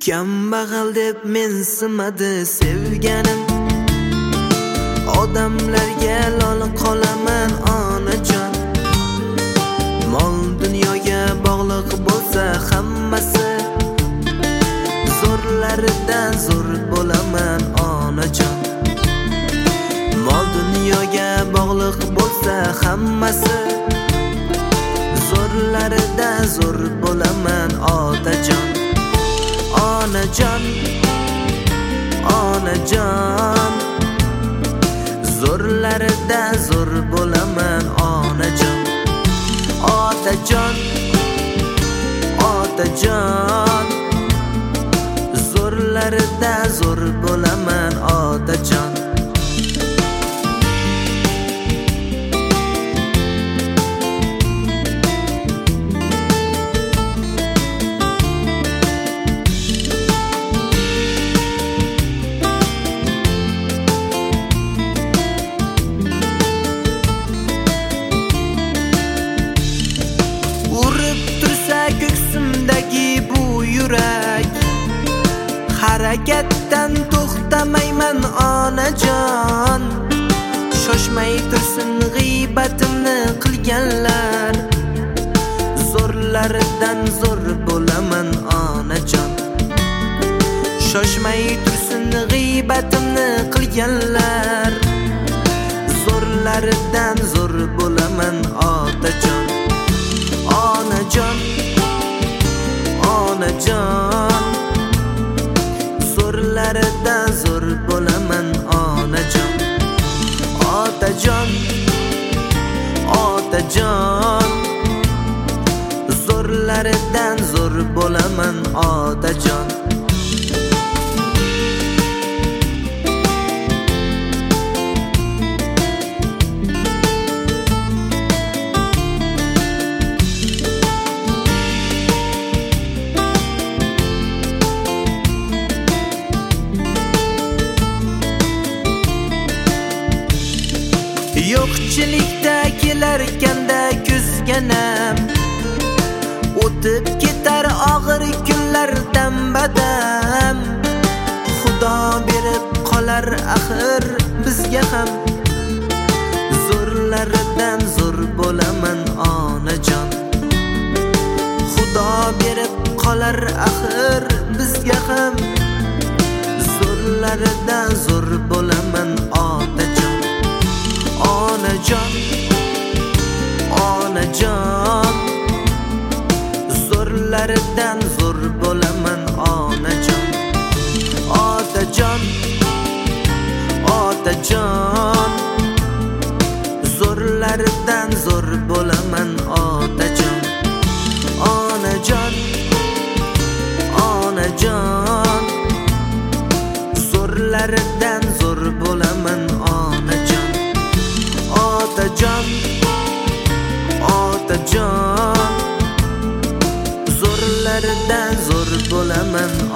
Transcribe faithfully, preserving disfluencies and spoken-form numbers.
Kambag'al deb mensimadi sevganim. Odamlarga lol qolaman onajon. Mol dunyoga bog'liq bo'lsa hammasi, zo'rlaridan zo'r bo'laman onajon. Mol dunyoga bog'liq bo'lsa hammasi, zo'rlaridan zo'r bo'laman otajon. Onajon, onajon, zo'rlaridan zo'r bo'laman onajon. Otajon, otajon, zo'rlaridan zo'r bo'laman otajon. Ko'ksimdagi bu yurak, harakatdan to'xtamayman onajon. Shoshmay tursin g'iybatimni qilganlar, zo'rlaridan zo'r bo'laman onajon. Shoshmay tursin g'iybatimni qilganlar, zo'rlaridan zo'r bo'laman otajon. Onajon, onajon, zo'rlaridan zo'r bo'laman onajon. Otajon, otajon, zo'rlaridan zo'r bo'laman otajon. Yo'qchilikda kelarkanda kuzganam, o'tib ketar og'ir kunlardan badam. Xudo berib qolar axir bizga ham, zo'rlaridan zo'r bo'laman onajon. Xudo berib qolar axir bizga ham, zo'rlaridan zo'r bo'laman otajon. Onajon, onajon, zo'rlaridan zo'r bo'laman onajon. Otajon, otajon, zo'rlaridan zo'r bo'laman otajon. Onajon, onajon, zo'rlaridan zo'r bo'laman onajon. Otajon, otajon, zo'rlaridan zo'r bo'laman